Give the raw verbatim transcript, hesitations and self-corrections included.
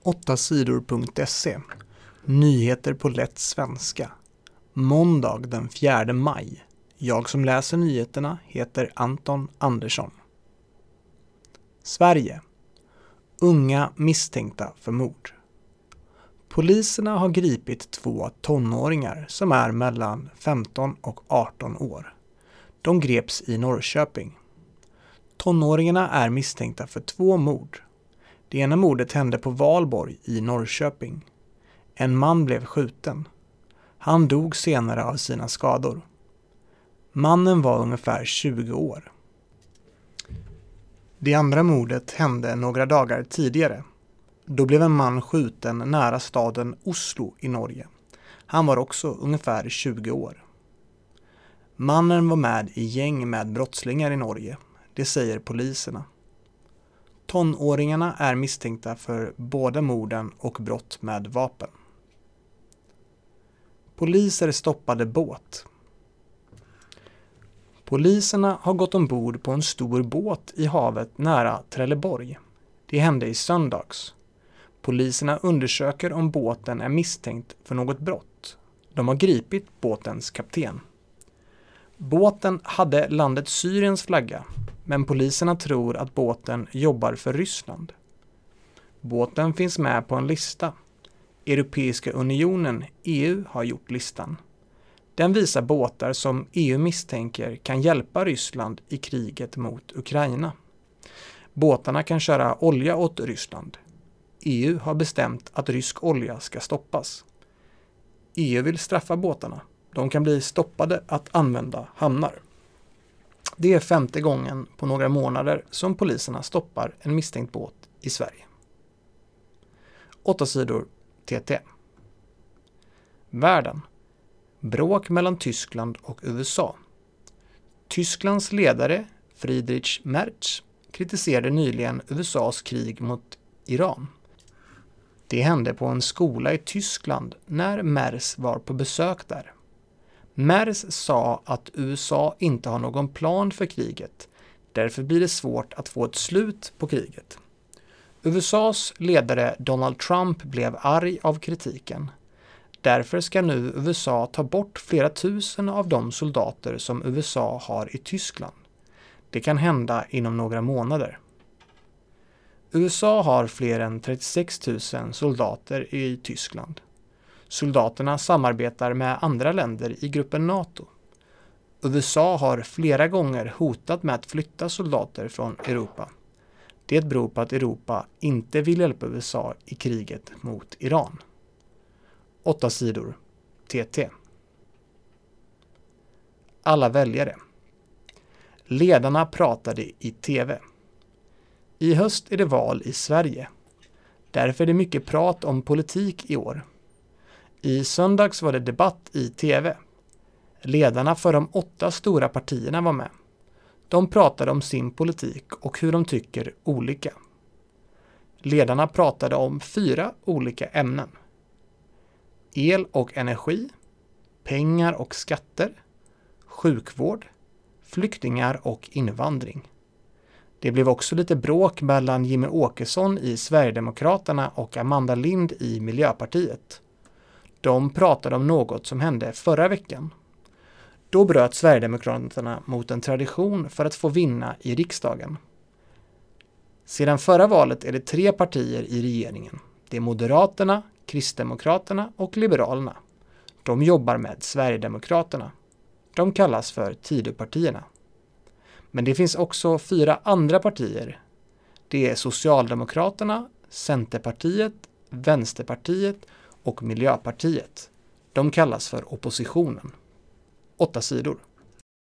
åtta sidor punkt se. Nyheter på lätt svenska. Måndag den fjärde maj. Jag som läser nyheterna heter Anton Andersson. Sverige. Unga misstänkta för mord. Poliserna har gripit två tonåringar som är mellan femton och arton år. De greps i Norrköping. Tonåringarna är misstänkta för två mord. Det ena mordet hände på Valborg i Norrköping. En man blev skjuten. Han dog senare av sina skador. Mannen var ungefär tjugo år. Det andra mordet hände några dagar tidigare. Då blev en man skjuten nära staden Oslo i Norge. Han var också ungefär tjugo år. Mannen var med i gäng med brottslingar i Norge. Det säger poliserna. Tonåringarna är misstänkta för båda morden och brott med vapen. Poliser stoppade båt. Poliserna har gått ombord på en stor båt i havet nära Trelleborg. Det hände i söndags. Poliserna undersöker om båten är misstänkt för något brott. De har gripit båtens kapten. Båten hade landet Syriens flagga, men poliserna tror att båten jobbar för Ryssland. Båten finns med på en lista. Europeiska unionen, E U, har gjort listan. Den visar båtar som E U misstänker kan hjälpa Ryssland i kriget mot Ukraina. Båtarna kan köra olja åt Ryssland. E U har bestämt att rysk olja ska stoppas. E U vill straffa båtarna. De kan bli stoppade att använda hamnar. Det är femte gången på några månader som poliserna stoppar en misstänkt båt i Sverige. Åtta sidor T T. Världen. Bråk mellan Tyskland och U S A. Tysklands ledare Friedrich Merz kritiserade nyligen U S A:s krig mot Iran. Det hände på en skola i Tyskland när Merz var på besök där. Merz sa att U S A inte har någon plan för kriget. Därför blir det svårt att få ett slut på kriget. U S A:s ledare Donald Trump blev arg av kritiken. Därför ska nu U S A ta bort flera tusen av de soldater som U S A har i Tyskland. Det kan hända inom några månader. U S A har fler än trettiosex tusen soldater i Tyskland. Soldaterna samarbetar med andra länder i gruppen NATO. U S A har flera gånger hotat med att flytta soldater från Europa. Det beror på att Europa inte vill hjälpa U S A i kriget mot Iran. Åtta sidor T T. Alla väljare. Ledarna pratade i T V. I höst är det val i Sverige. Därför är det mycket prat om politik i år. I söndags var det debatt i T V. Ledarna för de åtta stora partierna var med. De pratade om sin politik och hur de tycker olika. Ledarna pratade om fyra olika ämnen. El och energi, pengar och skatter, sjukvård, flyktingar och invandring. Det blev också lite bråk mellan Jimmie Åkesson i Sverigedemokraterna och Amanda Lind i Miljöpartiet. De pratade om något som hände förra veckan. Då bröt Sverigedemokraterna mot en tradition för att få vinna i riksdagen. Sedan förra valet är det tre partier i regeringen. Det är Moderaterna, Kristdemokraterna och Liberalerna. De jobbar med Sverigedemokraterna. De kallas för Tidöpartierna. Men det finns också fyra andra partier. Det är Socialdemokraterna, Centerpartiet, Vänsterpartiet och Miljöpartiet. De kallas för oppositionen. Åtta sidor.